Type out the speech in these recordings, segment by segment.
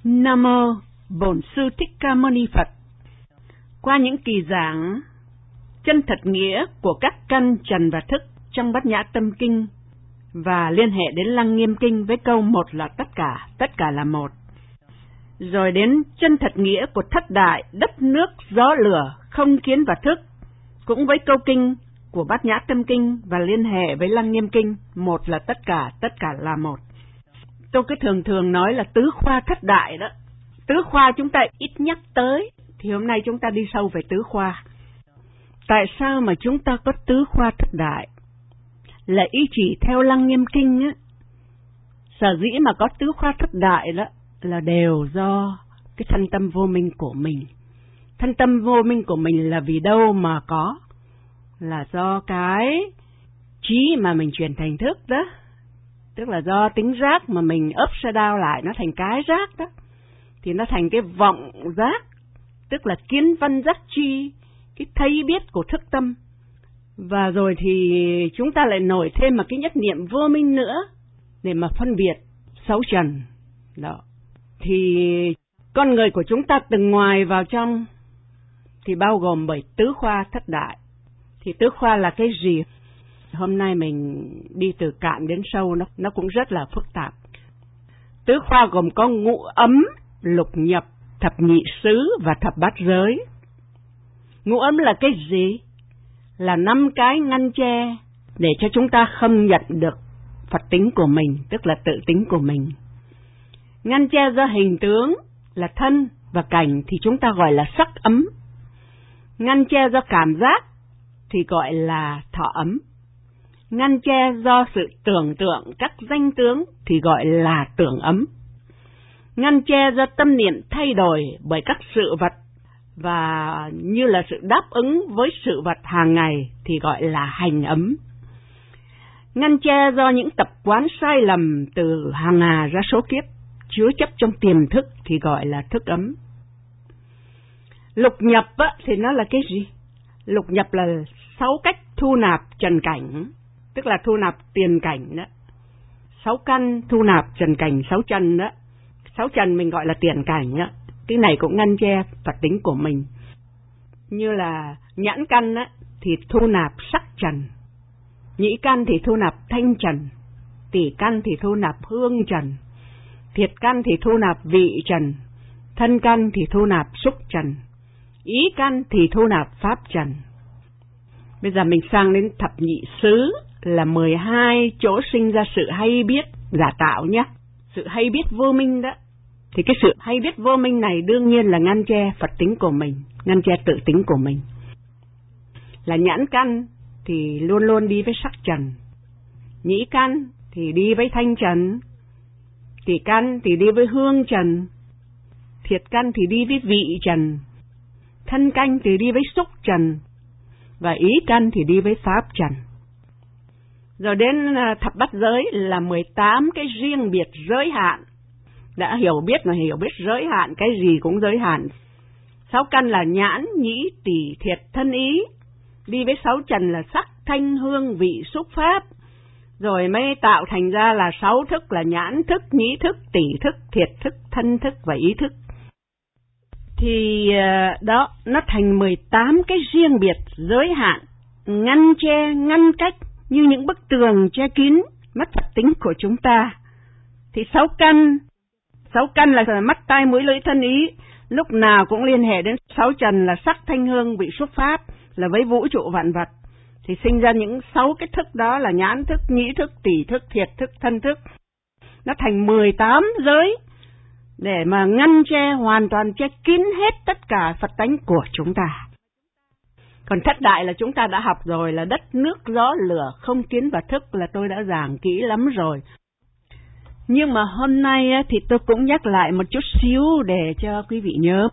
Nam mô Bổn Sư Thích Ca Mâu Ni Phật. Qua những kỳ giảng chân thật nghĩa của các căn trần và thức trong Bát Nhã Tâm Kinh và liên hệ đến Lăng Nghiêm Kinh với câu một là tất cả là một. Rồi đến chân thật nghĩa của thất đại, đất nước, gió lửa, không kiến và thức, cũng với câu kinh của Bát Nhã Tâm Kinh và liên hệ với Lăng Nghiêm Kinh, một là tất cả là một. Tôi cứ thường nói là tứ khoa thất đại đó. Tứ khoa chúng ta ít nhắc tới, thì hôm nay chúng ta đi sâu về tứ khoa. Tại sao mà chúng ta có tứ khoa thất đại? Là ý chỉ theo Lăng Nghiêm Kinh á. Sở dĩ mà có tứ khoa thất đại đó là đều do cái thân tâm vô minh của mình. Thân tâm vô minh của mình là vì đâu mà có? Là do cái trí mà mình chuyển thành thức đó. Tức là do tính giác mà mình upside down lại, nó thành cái giác đó. Thì nó thành cái vọng giác, tức là kiến văn giác chi, cái thấy biết của thức tâm. Và rồi thì chúng ta lại nổi thêm một cái nhất niệm vô minh nữa, để mà phân biệt sáu trần. Đó. Thì con người của chúng ta từ ngoài vào trong, thì bao gồm bởi tứ khoa thất đại. Thì tứ khoa là cái gì? Hôm nay mình đi từ cạn đến sâu, nó cũng rất là phức tạp. Tứ khoa gồm có ngũ ấm, lục nhập, thập nhị xứ và thập bát giới. Ngũ ấm là cái gì? Là 5 cái ngăn che để cho chúng ta không nhận được Phật tính của mình, tức là tự tính của mình. Ngăn che do hình tướng là thân và cảnh thì chúng ta gọi là sắc ấm. Ngăn che do cảm giác thì gọi là thọ ấm. Ngăn che do sự tưởng tượng các danh tướng thì gọi là tưởng ấm. Ngăn che do tâm niệm thay đổi bởi các sự vật và như là sự đáp ứng với sự vật hàng ngày thì gọi là hành ấm. Ngăn che do những tập quán sai lầm từ hàng hà ra số kiếp chứa chấp trong tiềm thức thì gọi là thức ấm. Lục nhập thì nó là cái gì? Lục nhập là 6 cách thu nạp trần cảnh, tức là thu nạp tiền cảnh đó. 6 căn thu nạp trần cảnh 6 trần đó. 6 trần mình gọi là tiền cảnh đó. Cái này cũng ngăn che Phật tính của mình. Như là nhãn căn á, thì thu nạp sắc trần, nhĩ căn thì thu nạp thanh trần, tỷ căn thì thu nạp hương trần, thiệt căn thì thu nạp vị trần, thân căn thì thu nạp xúc trần, ý căn thì thu nạp pháp trần. Bây giờ mình sang đến thập nhị xứ là 12 chỗ sinh ra sự hay biết giả tạo nhé. Sự hay biết vô minh đó. Thì cái sự hay biết vô minh này đương nhiên là ngăn che Phật tính của mình, ngăn che tự tính của mình. Là nhãn căn thì luôn luôn đi với sắc trần, nhĩ căn thì đi với thanh trần, tỷ căn thì đi với hương trần, thiệt căn thì đi với vị trần, thân căn thì đi với xúc trần, và ý căn thì đi với pháp trần. Rồi đến thập bát giới là 18 cái riêng biệt giới hạn. Đã hiểu biết giới hạn, cái gì cũng giới hạn. 6 căn là nhãn, nhĩ, tỷ, thiệt, thân, ý. Đi với 6 trần là sắc, thanh, hương, vị, xúc, pháp. Rồi mới tạo thành ra là 6 thức là nhãn thức, nhĩ thức, tỷ thức, thiệt thức, thân thức và ý thức. Thì đó, nó thành 18 cái riêng biệt giới hạn, ngăn che, ngăn cách như những bức tường che kín mắt Phật tính của chúng ta. Thì 6 căn là mắt, tai, mũi, lưỡi, thân, ý, lúc nào cũng liên hệ đến 6 trần là sắc, thanh, hương, vị, xúc, pháp, là với vũ trụ vạn vật. Thì sinh ra những 6 cái thức đó là nhãn thức, nhĩ thức, tỷ thức, thiệt thức, thân thức. Nó thành 18 giới để mà ngăn che, hoàn toàn che kín hết tất cả Phật tánh của chúng ta. Còn thất đại là chúng ta đã học rồi, là đất, nước, gió, lửa, không kiến và thức, là tôi đã giảng kỹ lắm rồi. Nhưng mà hôm nay thì tôi cũng nhắc lại một chút xíu để cho quý vị nhớ.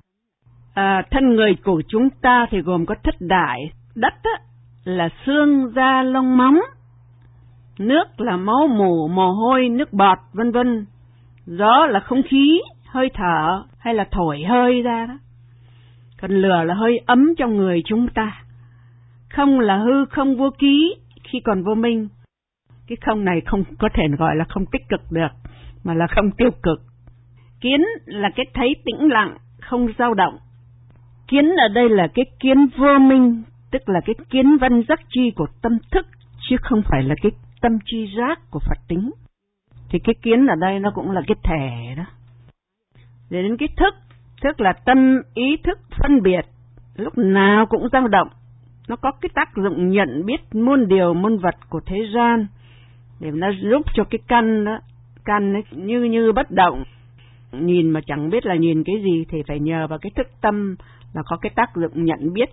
Thân người của chúng ta thì gồm có thất đại. Đất là xương, da, lông, móng. Nước là máu mủ, mồ hôi, nước bọt, vân vân. Gió là không khí, hơi thở hay là thổi hơi ra đó. Còn lửa là hơi ấm trong người chúng ta. Không là hư không vô ký khi còn vô minh. Cái không này không có thể gọi là không tích cực được, mà là không tiêu cực. Kiến là cái thấy tĩnh lặng, không dao động. Kiến ở đây là cái kiến vô minh, tức là cái kiến văn giác chi của tâm thức, chứ không phải là cái tâm chi giác của Phật tính. Thì cái kiến ở đây nó cũng là cái thể đó. Để đến cái thức là tâm ý thức phân biệt, lúc nào cũng dao động. Nó có cái tác dụng nhận biết muôn điều muôn vật của thế gian, để nó giúp cho cái căn đó, căn ấy như bất động. Nhìn mà chẳng biết là nhìn cái gì thì phải nhờ vào cái thức tâm là có cái tác dụng nhận biết.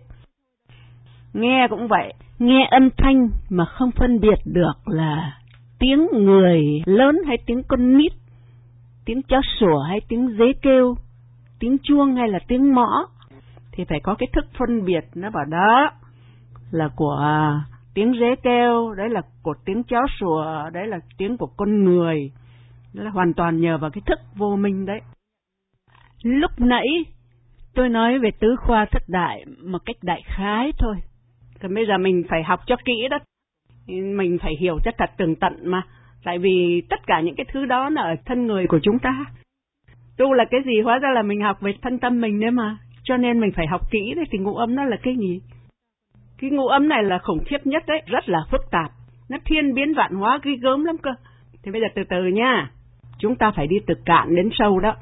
Nghe cũng vậy, nghe âm thanh mà không phân biệt được là tiếng người lớn hay tiếng con nít, tiếng chó sủa hay tiếng dế kêu, tiếng chuông hay là tiếng mõ, thì phải có cái thức phân biệt. Nó bảo đó là của tiếng dế kêu, đấy là của tiếng chó sủa, đấy là tiếng của con người. Đó là hoàn toàn nhờ vào cái thức vô minh đấy. Lúc nãy tôi nói về tứ khoa thất đại một cách đại khái thôi. Còn bây giờ mình phải học cho kỹ đó. Mình phải hiểu cho thật tường tận mà. Tại vì tất cả những cái thứ đó là ở thân người của chúng ta. Tu là cái gì? Hóa ra là mình học về thân tâm mình đấy mà. Cho nên mình phải học kỹ đấy. Thì ngũ ấm nó là cái gì? Cái ngũ ấm này là khủng khiếp nhất đấy. Rất là phức tạp. Nó thiên biến vạn hóa ghê gớm lắm cơ. Thì bây giờ từ từ nha. Chúng ta phải đi từ cạn đến sâu đó.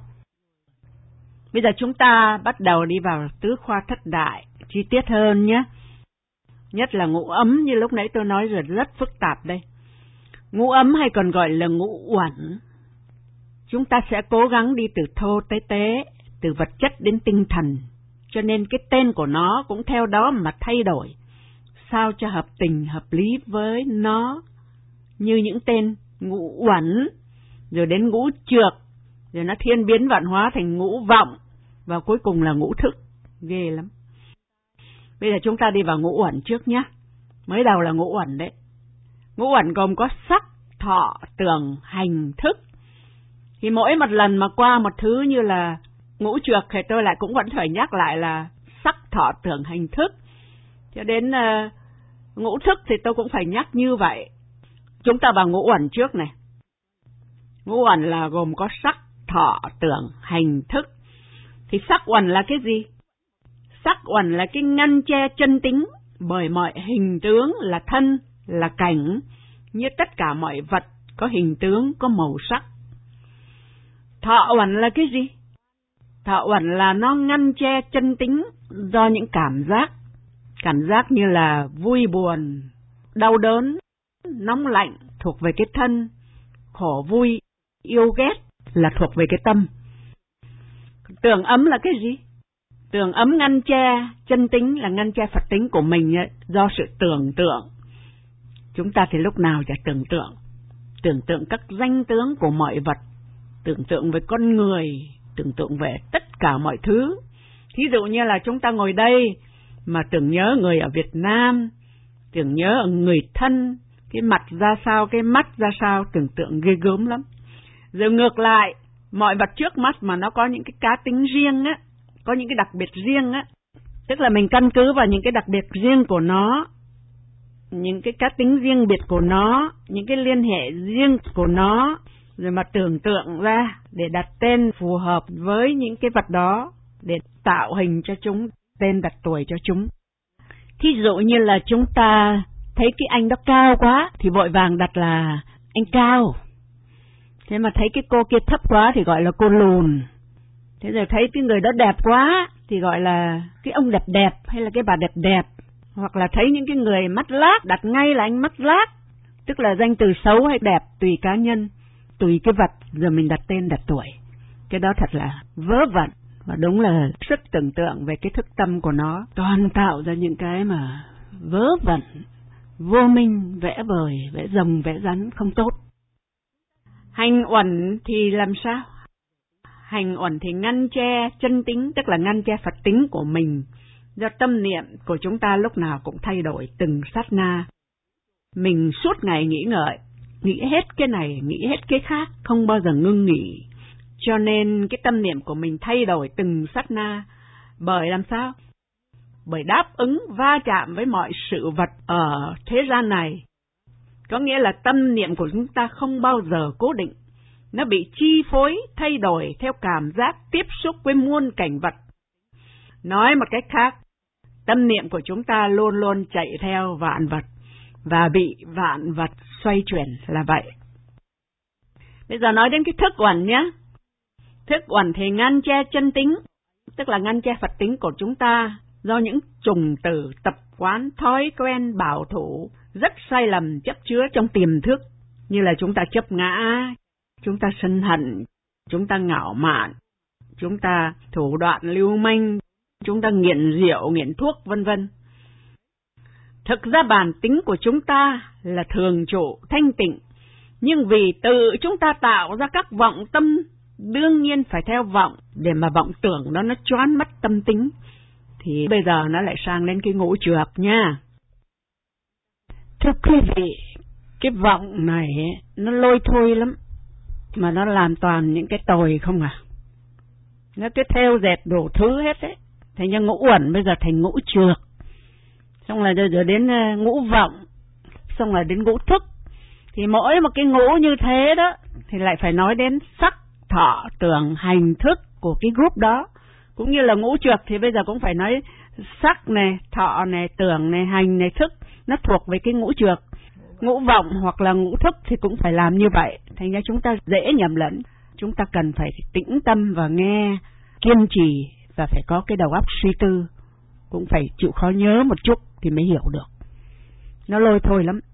Bây giờ chúng ta bắt đầu đi vào tứ khoa thất đại chi tiết hơn nhé. Nhất là ngũ ấm như lúc nãy tôi nói rồi, rất phức tạp đây. Ngũ ấm hay còn gọi là ngũ uẩn. Chúng ta sẽ cố gắng đi từ thô tới tế, từ vật chất đến tinh thần. Cho nên cái tên của nó cũng theo đó mà thay đổi. Sao cho hợp tình, hợp lý với nó. Như những tên ngũ uẩn, rồi đến ngũ trược, rồi nó thiên biến vạn hóa thành ngũ vọng, và cuối cùng là ngũ thức. Ghê lắm. Bây giờ chúng ta đi vào ngũ uẩn trước nhé. Mới đầu là ngũ uẩn đấy. Ngũ uẩn gồm có sắc, thọ, tưởng, hành, thức. Thì mỗi một lần mà qua một thứ như là ngũ trược thì tôi lại cũng vẫn phải nhắc lại là sắc, thọ, tưởng, hành, thức. Cho đến ngũ thức thì tôi cũng phải nhắc như vậy. Chúng ta vào ngũ uẩn trước này. Ngũ uẩn là gồm có sắc, thọ, tưởng, hành, thức. Thì sắc uẩn là cái gì? Sắc uẩn là cái ngăn che chân tính bởi mọi hình tướng là thân, là cảnh, như tất cả mọi vật có hình tướng, có màu sắc. Thọ uẩn là cái gì? Thọ uẩn là nó ngăn che chân tính do những cảm giác như là vui buồn, đau đớn, nóng lạnh thuộc về cái thân, khổ vui, yêu ghét là thuộc về cái tâm. Tưởng ấm là cái gì? Tưởng ấm ngăn che chân tính là ngăn che Phật tính của mình ấy, do sự tưởng tượng. Chúng ta thì lúc nào chả tưởng tượng các danh tướng của mọi vật, tưởng tượng về con người, tưởng tượng về tất cả mọi thứ. Thí dụ như là chúng ta ngồi đây mà tưởng nhớ người ở Việt Nam, tưởng nhớ người thân, cái mặt ra sao, cái mắt ra sao, tưởng tượng ghê gớm lắm. Rồi ngược lại, mọi vật trước mắt mà nó có những cái cá tính riêng á, có những cái đặc biệt riêng á, tức là mình căn cứ vào những cái đặc biệt riêng của nó, những cái cá tính riêng biệt của nó, những cái liên hệ riêng của nó, rồi mà tưởng tượng ra để đặt tên phù hợp với những cái vật đó, để tạo hình cho chúng, tên đặt tuổi cho chúng. Thí dụ như là chúng ta thấy cái anh đó cao quá thì vội vàng đặt là anh cao. Thế mà thấy cái cô kia thấp quá thì gọi là cô lùn. Thế rồi thấy cái người đó đẹp quá thì gọi là cái ông đẹp đẹp hay là cái bà đẹp đẹp. Hoặc là thấy những cái người mắt lác, đặt ngay là anh mắt lác. Tức là danh từ xấu hay đẹp tùy cá nhân, tùy cái vật, rồi mình đặt tên đặt tuổi. Cái đó thật là vớ vẩn. Và đúng là sức tưởng tượng về cái thức tâm của nó toàn tạo ra những cái mà vớ vẩn, vô minh, vẽ vời, vẽ rồng, vẽ rắn không tốt. Hành uẩn thì làm sao? Hành uẩn thì ngăn che chân tính, tức là ngăn che Phật tính của mình. Do tâm niệm của chúng ta lúc nào cũng thay đổi từng sát na. Mình suốt ngày nghĩ ngợi, nghĩ hết cái này, nghĩ hết cái khác, không bao giờ ngưng nghỉ. Cho nên cái tâm niệm của mình thay đổi từng sát na. Bởi làm sao? Bởi đáp ứng va chạm với mọi sự vật ở thế gian này. Có nghĩa là tâm niệm của chúng ta không bao giờ cố định. nó bị chi phối, thay đổi theo cảm giác tiếp xúc với muôn cảnh vật. Nói một cách khác, tâm niệm của chúng ta luôn luôn chạy theo vạn vật và bị vạn vật xoay chuyển là vậy. Bây giờ nói đến cái thức uẩn nhé. Thức uẩn thì ngăn che chân tính, tức là ngăn che Phật tính của chúng ta do những trùng tử, tập quán, thói quen bảo thủ rất sai lầm chấp chứa trong tiềm thức, như là chúng ta chấp ngã, chúng ta sân hận, chúng ta ngạo mạn, chúng ta thủ đoạn lưu manh, chúng ta nghiện rượu, nghiện thuốc, vân vân. Thực ra bản tính của chúng ta là thường trụ, thanh tịnh, nhưng vì tự chúng ta tạo ra các vọng tâm, đương nhiên phải theo vọng để mà vọng tưởng đó nó choán mất tâm tính. Thì bây giờ nó lại sang đến cái ngũ trược nha. Thưa quý vị, cái vọng này nó lôi thôi lắm, mà nó làm toàn những cái tồi không à. Nó cứ theo dệt đủ thứ hết ấy. Thành ra ngũ uẩn bây giờ thành ngũ trược, xong là giờ đến ngũ vọng, xong là đến ngũ thức. Thì mỗi một cái ngũ như thế đó thì lại phải nói đến sắc, thọ, tưởng, hành, thức của cái group đó. Cũng như là ngũ trược thì bây giờ cũng phải nói sắc này, thọ này, tưởng này, hành này, thức, nó thuộc về cái ngũ trược. Ngũ vọng hoặc là ngũ thức thì cũng phải làm như vậy. Thành ra chúng ta dễ nhầm lẫn. Chúng ta cần phải tĩnh tâm và nghe, kiên trì, và phải có cái đầu óc suy tư. Cũng phải chịu khó nhớ một chút thì mới hiểu được. Nó lôi thôi lắm.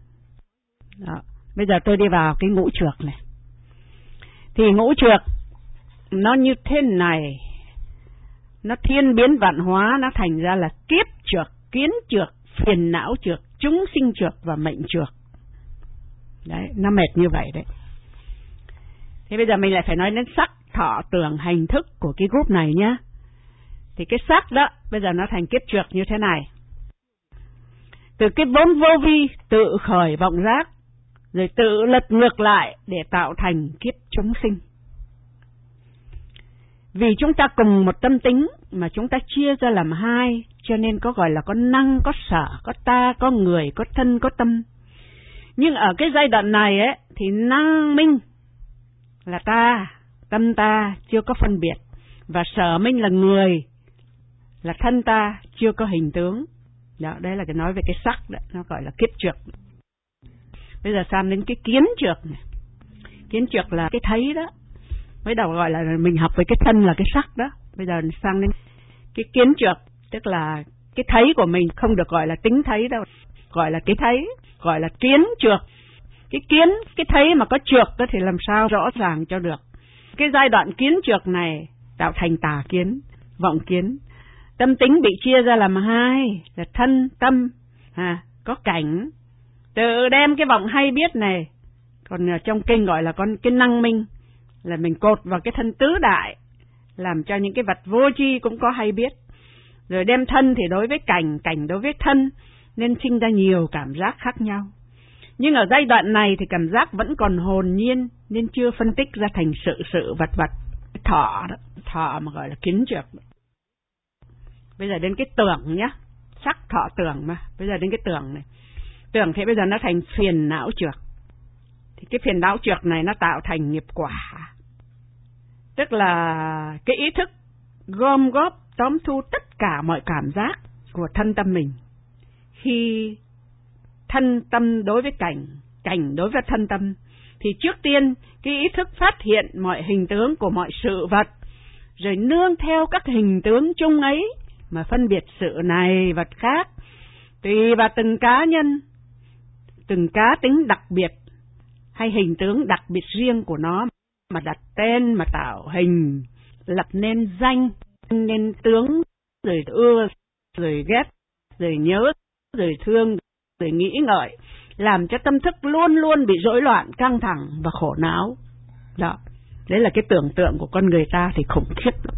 Đó. Bây giờ tôi đi vào cái ngũ trược này. Thì ngũ trược nó như thế này, nó thiên biến vạn hóa, nó thành ra là kiếp trược, kiến trược, phiền não trược, chúng sinh trược và mệnh trược. Đấy, nó mệt như vậy đấy. Thế bây giờ mình lại phải nói đến sắc, thọ, tưởng, hành, thức của cái group này nhá. Thì cái sắc đó bây giờ nó thành kiếp trược như thế này. Từ cái vốn vô vi tự khởi vọng giác, rồi tự lật ngược lại để tạo thành kiếp chúng sinh. Vì chúng ta cùng một tâm tính mà chúng ta chia ra làm hai, cho nên có gọi là có năng, có sở, có ta, có người, có thân, có tâm. Nhưng ở cái giai đoạn này ấy, thì năng minh là ta, tâm ta chưa có phân biệt, và sở minh là người, là thân ta chưa có hình tướng. Đó, đây là cái nói về cái sắc đó, nó gọi là kiếp trược. Bây giờ sang đến cái kiến trược này. Kiến trược là cái thấy đó. Mới đầu gọi là mình học về cái thân là cái sắc đó. Bây giờ sang đến cái kiến trược, tức là cái thấy của mình không được gọi là tính thấy đâu, gọi là cái thấy, gọi là kiến trược. Cái kiến, cái thấy mà có trược đó thì làm sao rõ ràng cho được. Cái giai đoạn kiến trược này tạo thành tà kiến, vọng kiến. Tâm tính bị chia ra làm hai, là thân, tâm, có cảnh. Tự đem cái vọng hay biết này, còn trong kinh gọi là con cái năng minh, là mình cột vào cái thân tứ đại, làm cho những cái vật vô tri cũng có hay biết. Rồi đem thân thì đối với cảnh, cảnh đối với thân, nên sinh ra nhiều cảm giác khác nhau. Nhưng ở giai đoạn này thì cảm giác vẫn còn hồn nhiên, nên chưa phân tích ra thành sự vật vật. Thọ đó, thọ mà gọi là kiến trược. Bây giờ đến cái tưởng nhá, sắc thọ tưởng mà. Bây giờ đến cái tưởng này. Tưởng thì bây giờ nó thành phiền não trược. Thì cái phiền não trược này nó tạo thành nghiệp quả. Tức là cái ý thức gom góp, tóm thu tất cả mọi cảm giác của thân tâm mình. Khi thân tâm đối với cảnh, cảnh đối với thân tâm, thì trước tiên cái ý thức phát hiện mọi hình tướng của mọi sự vật, rồi nương theo các hình tướng chung ấy mà phân biệt sự này vật khác, tùy vào từng cá nhân, từng cá tính đặc biệt hay hình tướng đặc biệt riêng của nó mà đặt tên, mà tạo hình, lập nên danh, nên tướng, rồi ưa, rồi ghét, rồi nhớ, rồi thương, rồi nghĩ ngợi, làm cho tâm thức luôn luôn bị rối loạn, căng thẳng và khổ não. Đó, đấy là cái tưởng tượng của con người ta thì khủng khiếp lắm.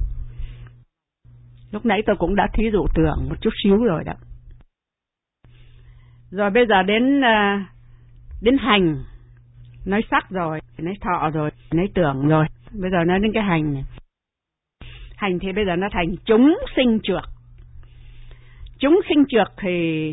Lúc nãy tôi cũng đã thí dụ tưởng một chút xíu rồi đó. Rồi bây giờ đến hành, nói sắc rồi, nói thọ rồi, nói tưởng rồi. Bây giờ nói đến cái hành này. Hành thì bây giờ nó thành chúng sinh trược. Chúng sinh trược thì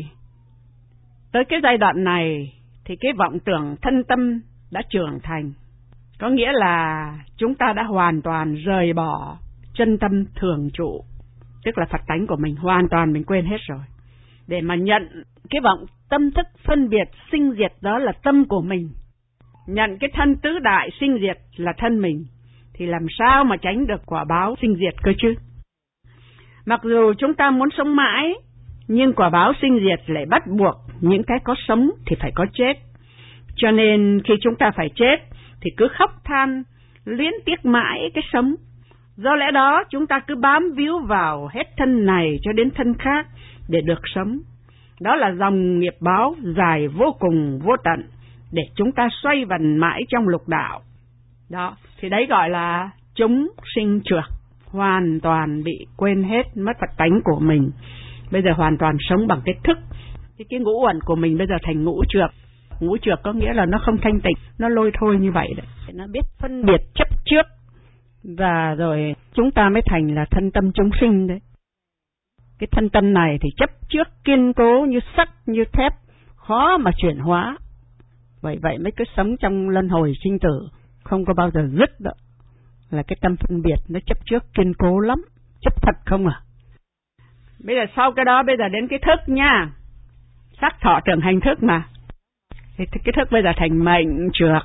tới cái giai đoạn này thì cái vọng tưởng thân tâm đã trưởng thành. Có nghĩa là chúng ta đã hoàn toàn rời bỏ chân tâm thường trụ, tức là Phật tánh của mình, hoàn toàn mình quên hết rồi. Để mà nhận cái vọng tâm thức phân biệt sinh diệt đó là tâm của mình, nhận cái thân tứ đại sinh diệt là thân mình, thì làm sao mà tránh được quả báo sinh diệt cơ chứ? Mặc dù chúng ta muốn sống mãi, nhưng quả báo sinh diệt lại bắt buộc những cái có sống thì phải có chết. Cho nên khi chúng ta phải chết thì cứ khóc than, luyến tiếc mãi cái sống. Do lẽ đó chúng ta cứ bám víu vào hết thân này cho đến thân khác để được sống. Đó là dòng nghiệp báo dài vô cùng vô tận để chúng ta xoay vần mãi trong lục đạo. Đó, thì đấy gọi là chúng sinh trược, hoàn toàn bị quên hết mất Phật tánh của mình. Bây giờ hoàn toàn sống bằng cái thức. Cái ngũ uẩn của mình bây giờ thành ngũ trược. Ngũ trược có nghĩa là nó không thanh tịnh, nó lôi thôi như vậy đấy. Nó biết phân biệt chấp trước, và rồi chúng ta mới thành là thân tâm chúng sinh đấy. Cái thân tâm này thì chấp trước kiên cố như sắt, như thép, khó mà chuyển hóa. Vậy mới cứ sống trong luân hồi sinh tử, không có bao giờ dứt đó. Là cái tâm phân biệt nó chấp trước kiên cố lắm, chấp thật không à. Bây giờ sau cái đó, bây giờ đến cái thức nha. Sắc thọ tưởng hành thức mà. Cái thức bây giờ thành mệnh trược.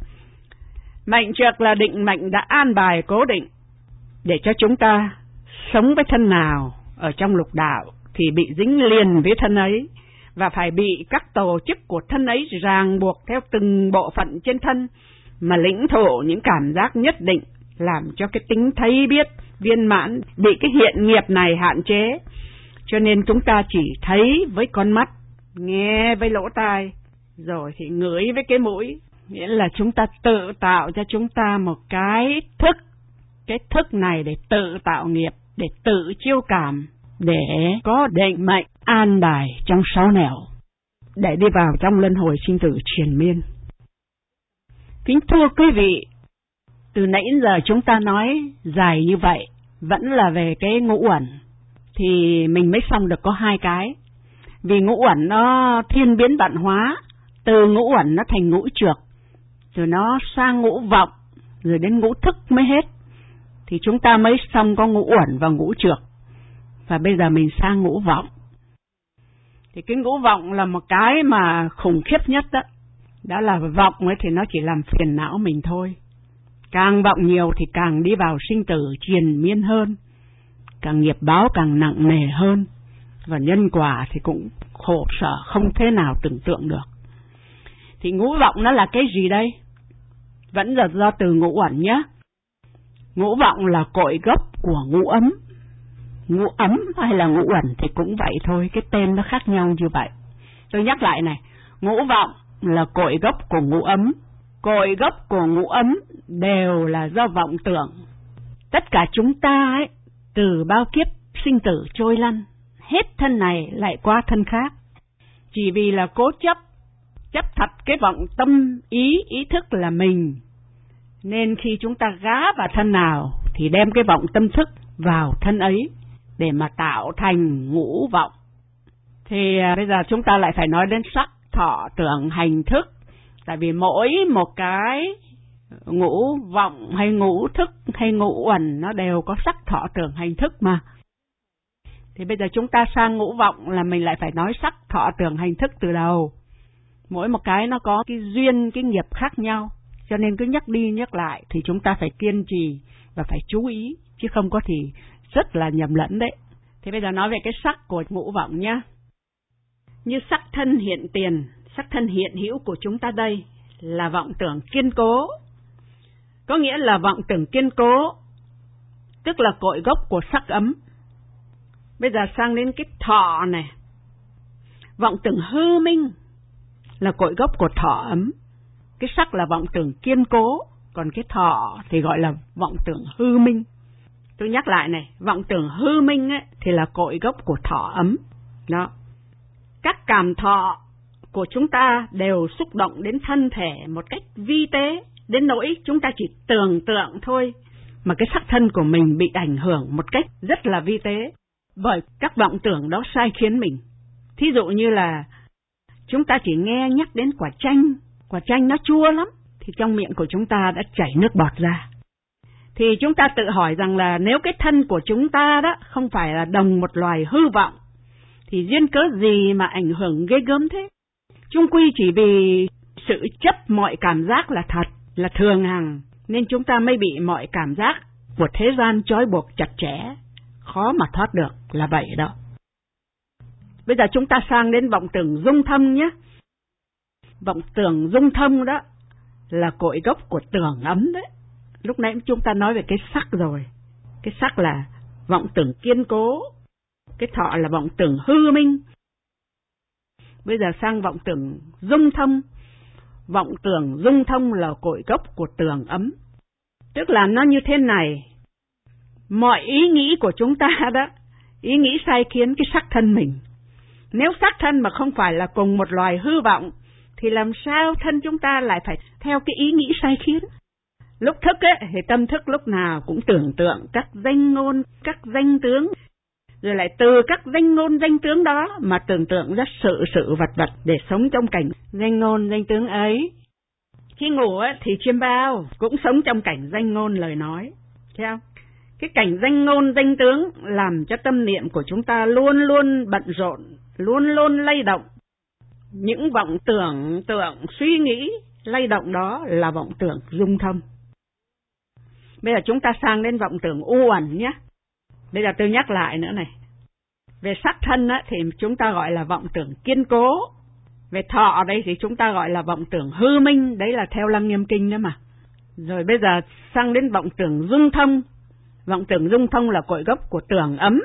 Mệnh trược là định mệnh đã an bài cố định để cho chúng ta sống với thân nào ở trong lục đạo thì bị dính liền với thân ấy, và phải bị các tổ chức của thân ấy ràng buộc theo từng bộ phận trên thân mà lĩnh thổ những cảm giác nhất định, làm cho cái tính thấy biết viên mãn bị cái hiện nghiệp này hạn chế. Cho nên chúng ta chỉ thấy với con mắt, nghe với lỗ tai, rồi thì ngửi với cái mũi. Nghĩa là chúng ta tự tạo cho chúng ta một cái thức. Cái thức này để tự tạo nghiệp, để tự chiêu cảm, để có định mệnh an bài trong sáu nẻo, để đi vào trong luân hồi sinh tử triền miên. Kính thưa quý vị, từ nãy đến giờ chúng ta nói dài như vậy, vẫn là về cái ngũ uẩn, thì mình mới xong được có 2 cái. Vì ngũ uẩn nó thiên biến vạn hóa, từ ngũ uẩn nó thành ngũ trược, rồi nó sang ngũ vọng, rồi đến ngũ thức mới hết. Thì chúng ta mới xong có ngũ uẩn và ngũ trược, và bây giờ mình sang ngũ vọng. Thì cái ngũ vọng là một cái mà khủng khiếp nhất đó. Đó là vọng ấy thì nó chỉ làm phiền não mình thôi. Càng vọng nhiều thì càng đi vào sinh tử triền miên hơn, càng nghiệp báo càng nặng nề hơn, và nhân quả thì cũng khổ sở không thể nào tưởng tượng được. Thì ngũ vọng nó là cái gì đây? Vẫn là do từ ngũ uẩn nhé. Ngũ vọng là cội gốc của ngũ ấm. Ngũ ấm hay là ngũ uẩn thì cũng vậy thôi, cái tên nó khác nhau như vậy. Tôi nhắc lại này, ngũ vọng là cội gốc của ngũ ấm. Cội gốc của ngũ ấm đều là do vọng tưởng. Tất cả chúng ta ấy, từ bao kiếp sinh tử trôi lăn, hết thân này lại qua thân khác, chỉ vì là cố chấp thật cái vọng tâm ý thức là mình, nên khi chúng ta gá vào thân nào thì đem cái vọng tâm thức vào thân ấy để mà tạo thành ngũ vọng. Thì bây giờ chúng ta lại phải nói đến sắc thọ tưởng hành thức, tại vì mỗi một cái ngũ vọng hay ngũ thức hay ngũ uẩn nó đều có sắc thọ tưởng hành thức mà. Thì bây giờ chúng ta sang ngũ vọng là mình lại phải nói sắc thọ tưởng hành thức từ đầu. Mỗi một cái nó có cái duyên, cái nghiệp khác nhau, cho nên cứ nhắc đi nhắc lại thì chúng ta phải kiên trì và phải chú ý, chứ không có thì rất là nhầm lẫn đấy. Thì bây giờ nói về cái sắc của ngũ vọng nhá. Như sắc thân hiện tiền, sắc thân hiện hữu của chúng ta đây là vọng tưởng kiên cố. Có nghĩa là vọng tưởng kiên cố, tức là cội gốc của sắc ấm. Bây giờ sang đến cái thọ này. Vọng tưởng hư minh là cội gốc của thọ ấm. Cái sắc là vọng tưởng kiên cố, còn cái thọ thì gọi là vọng tưởng hư minh. Tôi nhắc lại này, vọng tưởng hư minh ấy, thì là cội gốc của thọ ấm. Đó. Các cảm thọ của chúng ta đều xúc động đến thân thể một cách vi tế, đến nỗi chúng ta chỉ tưởng tượng thôi, mà cái sắc thân của mình bị ảnh hưởng một cách rất là vi tế bởi các vọng tưởng đó sai khiến mình. Thí dụ như là chúng ta chỉ nghe nhắc đến quả chanh nó chua lắm, thì trong miệng của chúng ta đã chảy nước bọt ra. Thì chúng ta tự hỏi rằng là nếu cái thân của chúng ta đó không phải là đồng một loài hư vọng, thì duyên cớ gì mà ảnh hưởng ghê gớm thế? Chung quy chỉ vì sự chấp mọi cảm giác là thật, là thường hằng, nên chúng ta mới bị mọi cảm giác của thế gian trói buộc chặt chẽ, khó mà thoát được, là vậy đó. Bây giờ chúng ta sang đến vọng tưởng dung thông nhé. Vọng tưởng dung thông đó là cội gốc của tưởng ấm đấy. Lúc nãy chúng ta nói về cái sắc rồi. Cái sắc là vọng tưởng kiên cố, cái thọ là vọng tưởng hư minh. Bây giờ sang vọng tưởng dung thông. Vọng tưởng dung thông là cội gốc của tưởng ấm. Tức là nó như thế này. Mọi ý nghĩ của chúng ta đó, ý nghĩ sai khiến cái sắc thân mình. Nếu sắc thân mà không phải là cùng một loài hư vọng, thì làm sao thân chúng ta lại phải theo cái ý nghĩ sai khiến? Lúc thức ấy, thì tâm thức lúc nào cũng tưởng tượng các danh ngôn, các danh tướng, rồi lại từ các danh ngôn, danh tướng đó mà tưởng tượng ra sự vật vật để sống trong cảnh danh ngôn, danh tướng ấy. Khi ngủ ấy, thì chiêm bao cũng sống trong cảnh danh ngôn lời nói. Thấy không? Cái cảnh danh ngôn, danh tướng làm cho tâm niệm của chúng ta luôn luôn bận rộn, luôn luôn lay động. Những vọng tưởng, suy nghĩ, lay động đó là vọng tưởng dung thông. Bây giờ chúng ta sang đến vọng tưởng u ẩn nhé. Bây giờ tôi nhắc lại nữa này. Về sắc thân á, thì chúng ta gọi là vọng tưởng kiên cố. Về thọ ở đây thì chúng ta gọi là vọng tưởng hư minh. Đấy là theo Lăng Nghiêm Kinh đó mà. Rồi bây giờ sang đến vọng tưởng dung thông. Vọng tưởng dung thông là cội gốc của tưởng ấm.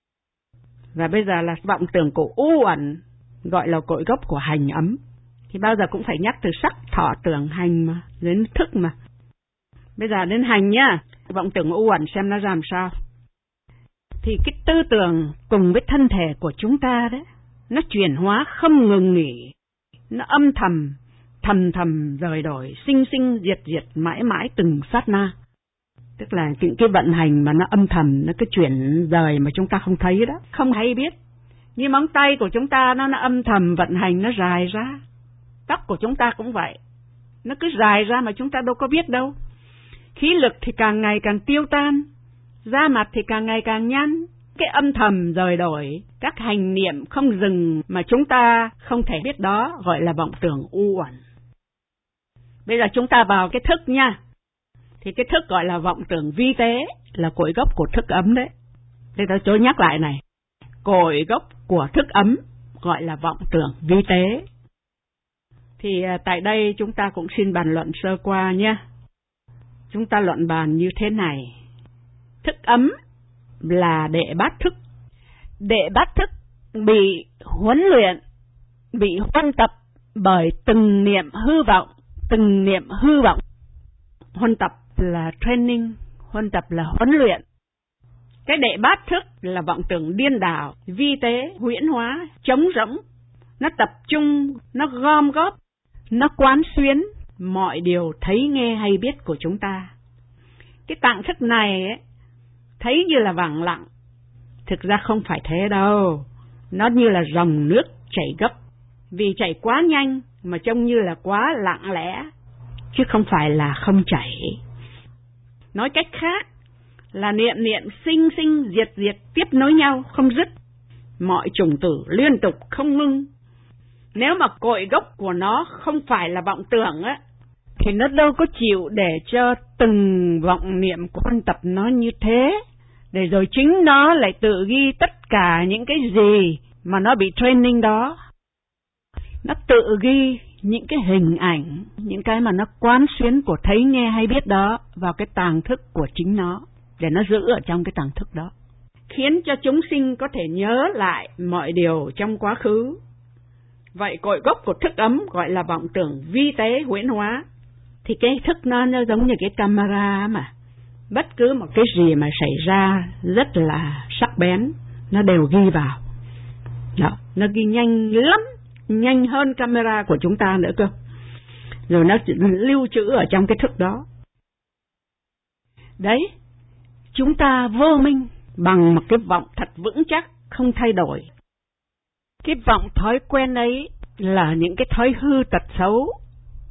Và bây giờ là vọng tưởng của u ẩn, gọi là cội gốc của hành ấm. Thì bao giờ cũng phải nhắc từ sắc, thọ, tưởng, hành mà, đến thức mà. Bây giờ đến hành nhá, vọng tưởng u ẩn xem nó làm sao. Thì cái tư tưởng cùng với thân thể của chúng ta đấy, nó chuyển hóa không ngừng nghỉ, nó âm thầm rời đổi, sinh diệt mãi mãi từng sát na. Tức là những cái vận hành mà nó âm thầm, nó cứ chuyển rời mà chúng ta không thấy đó, không hay biết. Như móng tay của chúng ta nó âm thầm vận hành, nó dài ra. Tóc của chúng ta cũng vậy, nó cứ dài ra mà chúng ta đâu có biết đâu. Khí lực thì càng ngày càng tiêu tan, da mặt thì càng ngày càng nhăn. Cái âm thầm rời đổi, các hành niệm không dừng mà chúng ta không thể biết đó, gọi là vọng tưởng u uẩn. Bây giờ chúng ta vào cái thức nha. Thì cái thức gọi là vọng tưởng vi tế, là cội gốc của thức ấm đấy. Thế tôi nhắc lại này. Cội gốc của thức ấm gọi là vọng tưởng vi tế. Thì tại đây chúng ta cũng xin bàn luận sơ qua nhé. Chúng ta luận bàn như thế này. Thức ấm là đệ bát thức. Đệ bát thức bị huấn luyện, bị huân tập bởi từng niệm hư vọng, từng niệm hư vọng. Huân tập là training, huân tập là huấn luyện. Cái đệ bát thức là vọng tưởng điên đảo, vi tế, huyễn hóa, trống rỗng. Nó tập trung, nó gom góp, nó quán xuyến mọi điều thấy nghe hay biết của chúng ta. Cái tạng thức này ấy, thấy như là vắng lặng, thực ra không phải thế đâu. Nó như là dòng nước chảy gấp, vì chảy quá nhanh mà trông như là quá lặng lẽ, chứ không phải là không chảy. Nói cách khác là niệm sinh diệt tiếp nối nhau không dứt, mọi chủng tử liên tục không ngưng. Nếu mà cội gốc của nó không phải là vọng tưởng á, thì nó đâu có chịu để cho từng vọng niệm của huân tập nó như thế, để rồi chính nó lại tự ghi tất cả những cái gì mà nó bị training đó. Nó tự ghi những cái hình ảnh, những cái mà nó quán xuyến của thấy nghe hay biết đó vào cái tàng thức của chính nó, để nó giữ ở trong cái tàng thức đó, khiến cho chúng sinh có thể nhớ lại mọi điều trong quá khứ. Vậy cội gốc của thức ấm gọi là vọng tưởng vi tế huyễn hóa. Thì cái thức nó giống như cái camera mà, bất cứ một cái gì mà xảy ra rất là sắc bén, nó đều ghi vào. Đó, nó ghi nhanh lắm, nhanh hơn camera của chúng ta nữa cơ. Rồi nó lưu trữ ở trong cái thức đó. Đấy, chúng ta vô minh bằng một cái vọng thật vững chắc, không thay đổi. Cái vọng thói quen ấy là những cái thói hư tật xấu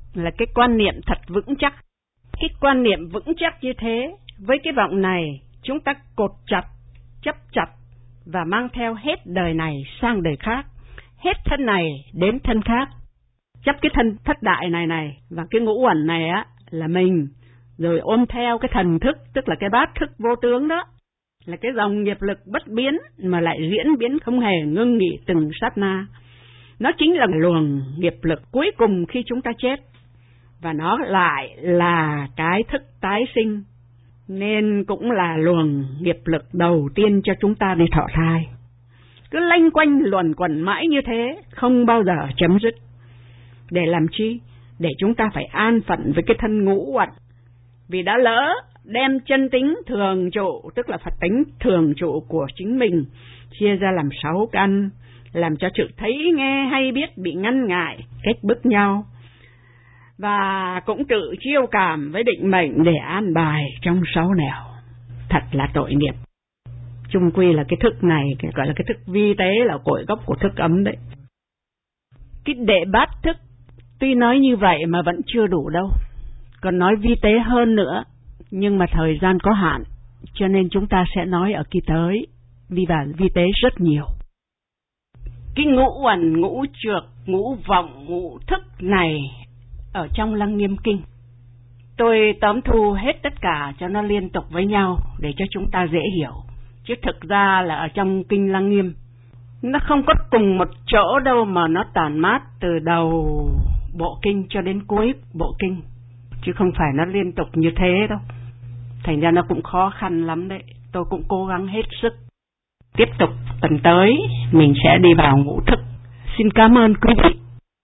là cái quan niệm thật vững chắc. Cái quan niệm vững chắc như thế, với cái vọng này, chúng ta cột chặt, chấp chặt và mang theo hết đời này sang đời khác, hết thân này đến thân khác. Chấp cái thân thất đại này và cái ngũ uẩn này á là mình, rồi ôm theo cái thần thức, tức là cái bát thức vô tướng đó, là cái dòng nghiệp lực bất biến mà lại diễn biến không hề ngưng nghỉ từng sát na. Nó chính là luồng nghiệp lực cuối cùng khi chúng ta chết, và nó lại là cái thức tái sinh, nên cũng là luồng nghiệp lực đầu tiên cho chúng ta đi thọ thai. Cứ lanh quanh luẩn quẩn mãi như thế, không bao giờ chấm dứt. Để làm chi? Để chúng ta phải an phận với cái thân ngũ uẩn. Vì đã lỡ đem chân tính thường trụ, tức là Phật tính thường trụ của chính mình, chia ra làm 6 căn, làm cho sự thấy, nghe, hay, biết bị ngăn ngại, cách bức nhau. Và cũng tự chiêu cảm với định mệnh để an bài trong 6 nẻo. Thật là tội nghiệp. Chung quy là cái thức này, gọi là cái thức vi tế, là cội gốc của thức ấm đấy. Cái đệ bát thức, tuy nói như vậy mà vẫn chưa đủ đâu. Còn nói vi tế hơn nữa, nhưng mà thời gian có hạn, cho nên chúng ta sẽ nói ở kỳ tới, vì vi tế rất nhiều. Cái ngũ uẩn, ngũ trược, ngũ vọng, ngũ thức này ở trong Lăng Nghiêm Kinh. Tôi tóm thu hết tất cả cho nó liên tục với nhau để cho chúng ta dễ hiểu. Chứ thực ra là ở trong Kinh Lăng Nghiêm, nó không có cùng một chỗ đâu mà nó tản mát từ đầu bộ kinh cho đến cuối bộ kinh. Chứ không phải nó liên tục như thế đâu. Thành ra nó cũng khó khăn lắm đấy. Tôi cũng cố gắng hết sức. Tiếp tục tuần tới mình sẽ đi vào ngũ thức. Xin cảm ơn quý vị.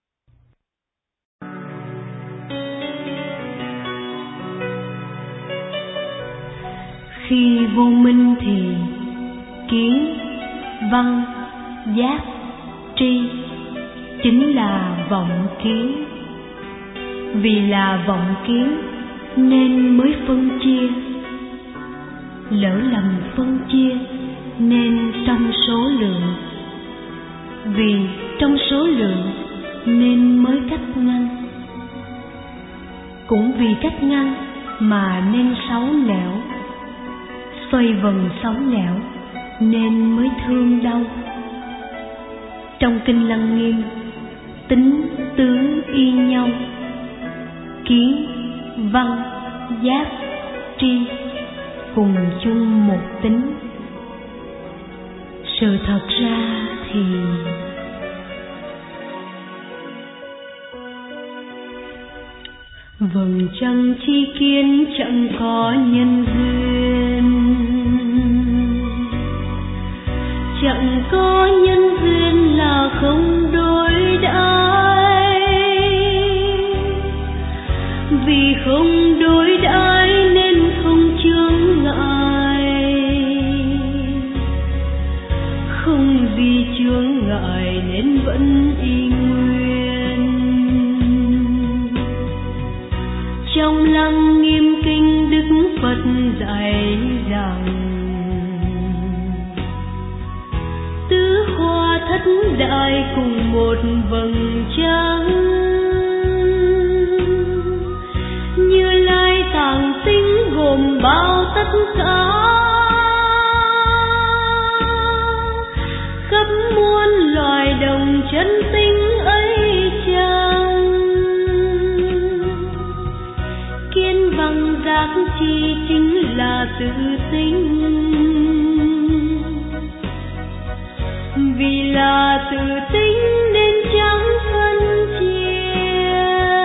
Khi vô minh thì kiến, văn, giác, tri chính là vọng kiến. Vì là vọng kiến nên mới phân chia. Lỡ lầm phân chia nên trong số lượng. Vì trong số lượng nên mới cách ngăn. Cũng vì cách ngăn mà nên 6 nẻo. Xoay vần 6 nẻo nên mới thương đau. Trong Kinh Lăng Nghiêm, tính tướng y nhau. Kiến, văn, giác, tri cùng chung một tính. Sự thật ra thì vầng trăng chi kiến chẳng có nhân duyên. Chẳng có nhân duyên là không đối đãi. Vì không đối đãi nên không chướng ngại. Không vì chướng ngại nên vẫn y nguyên. Trong Lăng Nghiêm Kinh Đức Phật dạy rằng tứ hoa thất đại cùng một vầng trăng. Như Lai tạng tinh gồm bao tất cả. Khắp muôn loài đồng chân tinh ấy chăng. Kiến văn giác chi chính là tự tính. Vì là tự tính nên chẳng phân chia.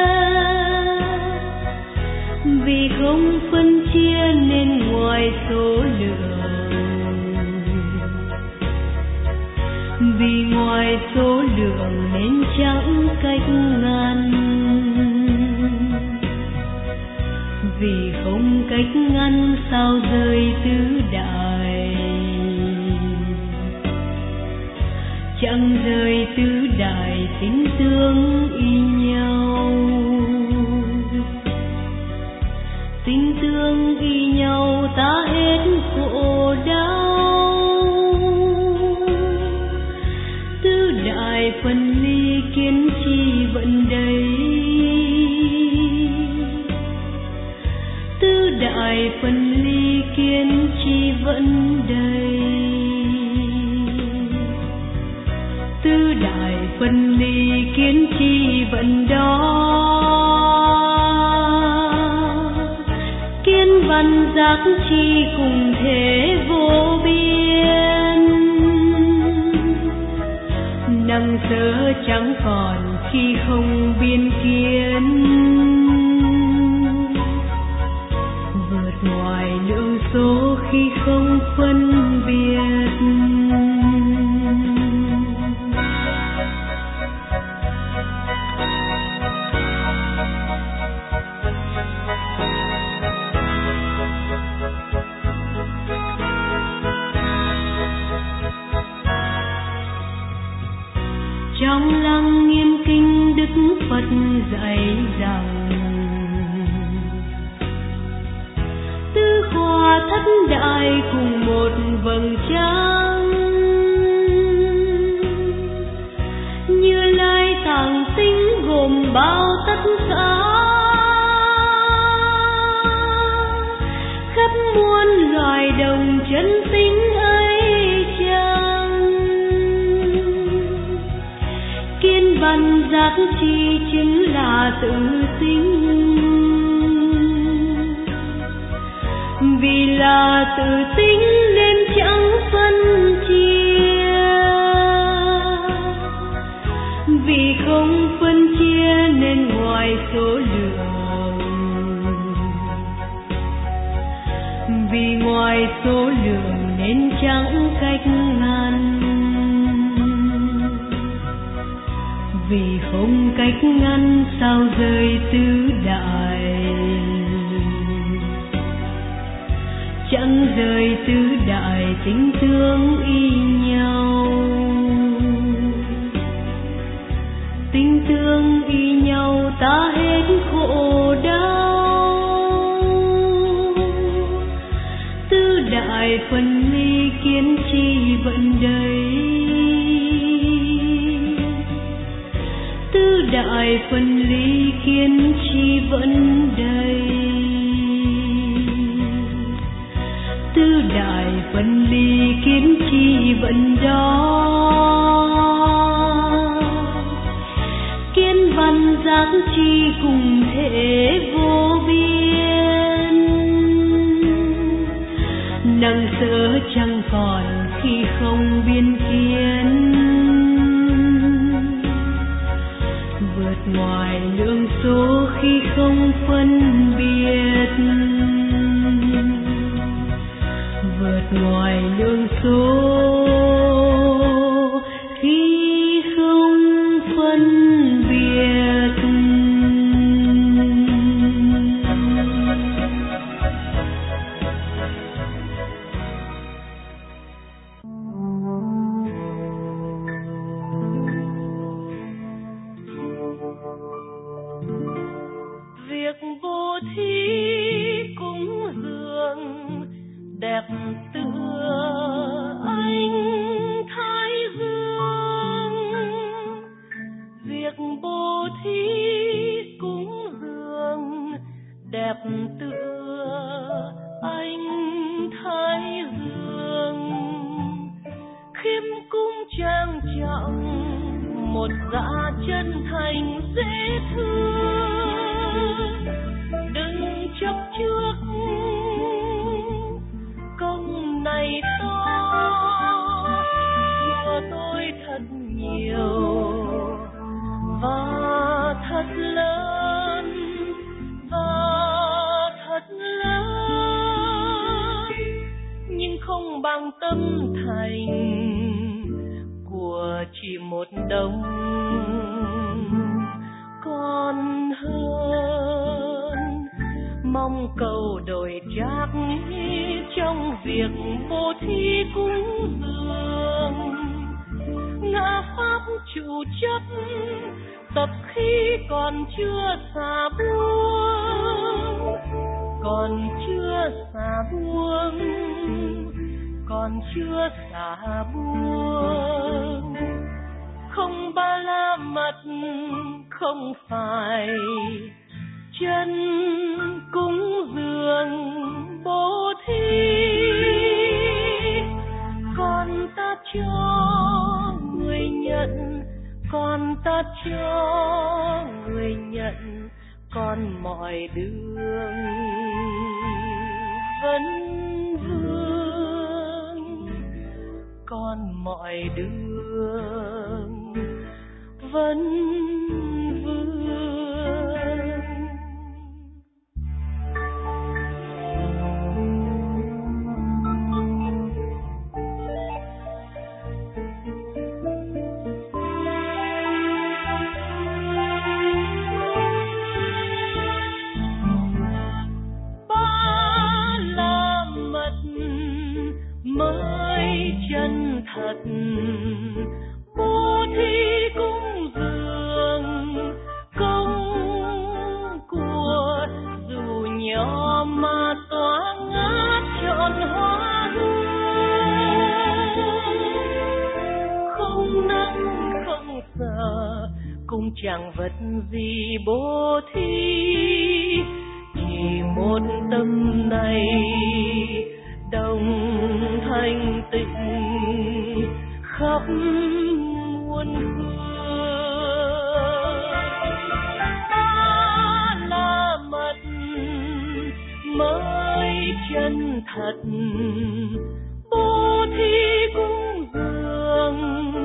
Vì không phân chia nên ngoài số lượng. Vì ngoài số lượng nên chẳng cách ngăn. Vì không cách ngăn sao rơi tứ đại. Chẳng rơi tứ đại tính tương y nhau. Tính tương y nhau ta hết khổ đau. Tứ đại phân ly kiến chi vẫn đầy. đại phân ly kiến chi vẫn đầy. Tứ đại phân ly kiến chi vẫn đó. Kiến văn giác chi cùng thể vô biên. Năng sớ chẳng còn khi không biên kiến. Vượt ngoài lượng số khi không phân biệt. Trong lăng nghiêm kinh Đức Phật dạy rằng tứ khoa thất đại cùng một vầng trăng. Như Lai tạng tinh gồm bao tất cả. Khắp muôn loài đồng chân tinh ấy chăng. Kiến văn giác chi chính là tự tính. Vì là tự tính nên chẳng phân chia. Vì không phân chia nên ngoài số lượng. Vì ngoài số lượng nên chẳng cách ngăn. Vì không cách ngăn sao rời tứ đại. Chẳng rời tứ đại tính tương y nhau. Tính tương y nhau ta hết khổ đau. Tứ đại phân ly kiến chi vẫn đầy. Tứ đại phân ly kiến chi vẫn đầy. Tứ đại phân ly kiến chi vẫn đó. Kiến văn giác chi cùng thể vô biên. Năng sớ chẳng còn khi không biên kiến. Vượt ngoài lượng số khi không phân biệt. Vượt ngoài lượng số khi không phân biệt. Việc vô thí cúng dường đẹp tựa ánh thái dương. Việc bố thí cúng dường đẹp tựa ánh thái dương. Khiêm cung trang trọng một dạ chân thành dễ thương. Đừng chấp trước công này to của tôi thật nhiều và thật lớn và thật lớn, nhưng không bằng tâm thành của chỉ một đồng còn hơn. Mong cầu đổi trác trong việc bố thí cúng dường. Ngã pháp chủ chấp tập khi còn chưa xả buông, còn chưa xả buông, còn chưa xả buông. Không ba la mật không phải chân cúng dường. hát cho người nhận con mọi đường vẫn vương, con mọi đường vẫn vương. Mới chân thật bố thí cúng dường công của, dù nhỏ mà tỏa ngát trọn hoa hương. Không nắng không sợ cũng chẳng vật gì bố thí, chỉ một tâm này đồng thanh tịnh khắp muôn phương. Ta là mật mới chân thật bố thí cúng dường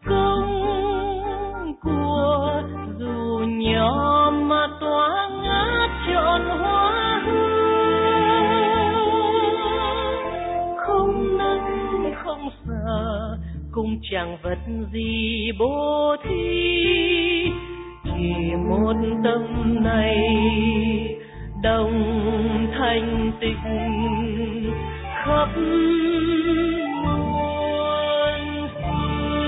công của, dù nhỏ mà tỏa ngát trọn hoa hương. Không nắng không sợ cũng chẳng vật gì bố thí, chỉ một tâm này đồng thanh tịnh khắp muôn phương.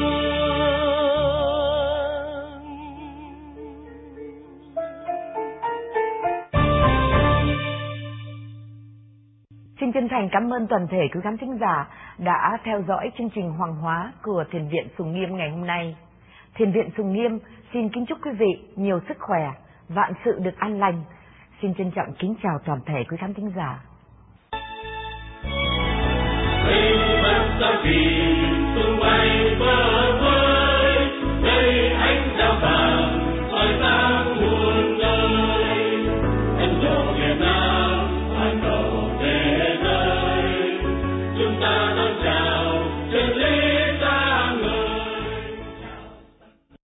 Xin chân thành cảm ơn toàn thể quý khán thính giả đã theo dõi chương trình Hoàng Hóa của Thiền viện Sùng Nghiêm ngày hôm nay. Thiền viện Sùng Nghiêm xin kính chúc quý vị nhiều sức khỏe, vạn sự được an lành. Xin trân trọng kính chào toàn thể quý khán thính giả.